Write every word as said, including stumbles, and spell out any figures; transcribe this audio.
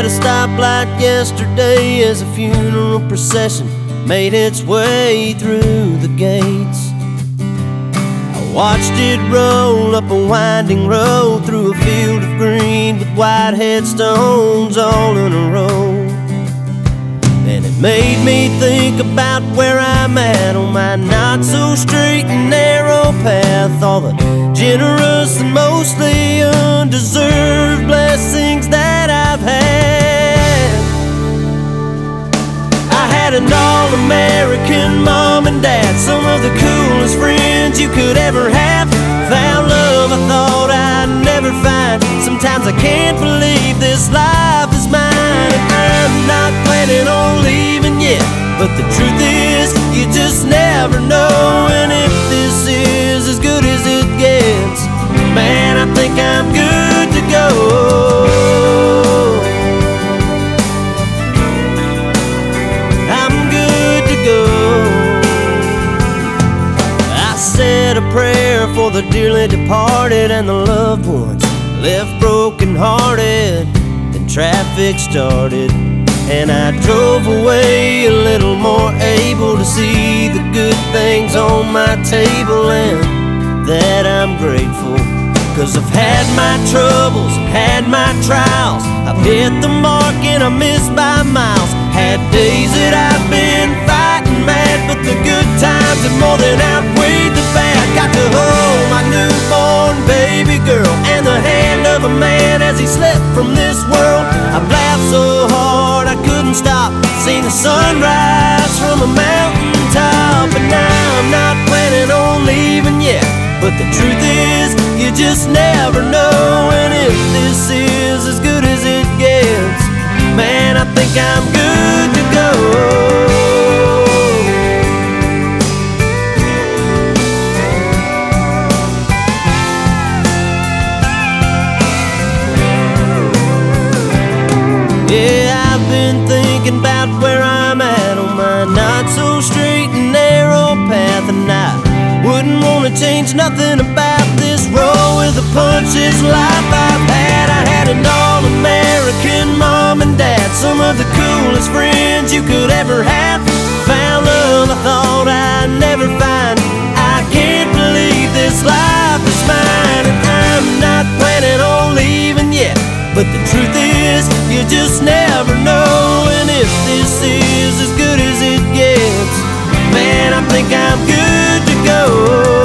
at a stoplight yesterday as a funeral procession made its way through the gates. I watched it roll up a winding road through a field of green with white headstones all in a row. And it made me think about where I'm at on my not-so-straight and narrow path. All the generous and mostly undeserved blessings that I've had. I had an all-American mom and dad, some of the coolest friends you could ever have. Found love I thought I'd never find. Sometimes I can't believe this life is mine. And I'm not planning on leaving yet, but the truth is, you just never know. And if this is as good as it gets, man, I think I'm good to go. I'm good to go. I said a prayer for the dearly departed and the loved ones left broken-hearted. Then traffic started, and I drove away a little more able to see the good things on my table. And that I'm grateful, 'cause I've had my troubles, had my trials. I've hit the mark and I missed by miles. Had days that I've been fighting mad, but the good times have more than outweighed the bad. Got to hold my newborn baby girl and the hand of a man as he slept from this world. I laughed so hard I couldn't stop, seen the sunrise from a mountaintop. And now I'm not planning on leaving yet, but the truth is, you just never know. And if this is as good as it gets, man, I think I'm good to go. Yeah, I've been thinking about where I'm at on my not-so-straight and narrow path. And I wouldn't want to change nothing about this roll with the punches life I've had. I had an all-American mom and dad, some of the coolest friends you could ever have. Found love I thought I'd never find. I can't believe this life is mine. And I'm not planning on leaving yet, but the truth is, you just never know. And if this is as good as it gets, man, I think I'm good to go.